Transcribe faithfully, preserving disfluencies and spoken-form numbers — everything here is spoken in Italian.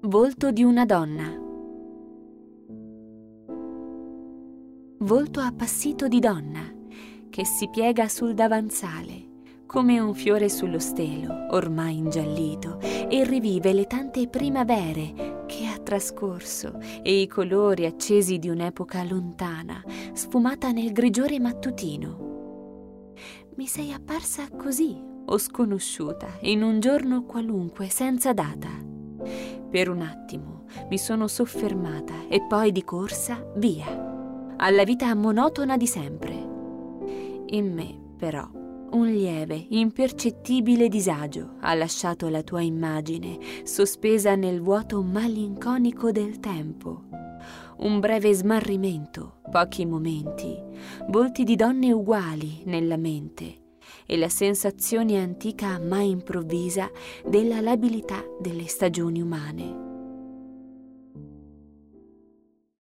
Volto di una donna. Volto appassito di donna, che si piega sul davanzale, come un fiore sullo stelo, ormai ingiallito, e rivive le tante primavere che ha trascorso e i colori accesi di un'epoca lontana, sfumata nel grigiore mattutino. Mi sei apparsa così, o sconosciuta, in un giorno qualunque, senza data. Per un attimo mi sono soffermata e poi di corsa via, alla vita monotona di sempre. In me, però, un lieve, impercettibile disagio ha lasciato la tua immagine, sospesa nel vuoto malinconico del tempo. Un breve smarrimento, pochi momenti, volti di donne uguali nella mente, e la sensazione antica ma improvvisa della labilità delle stagioni umane.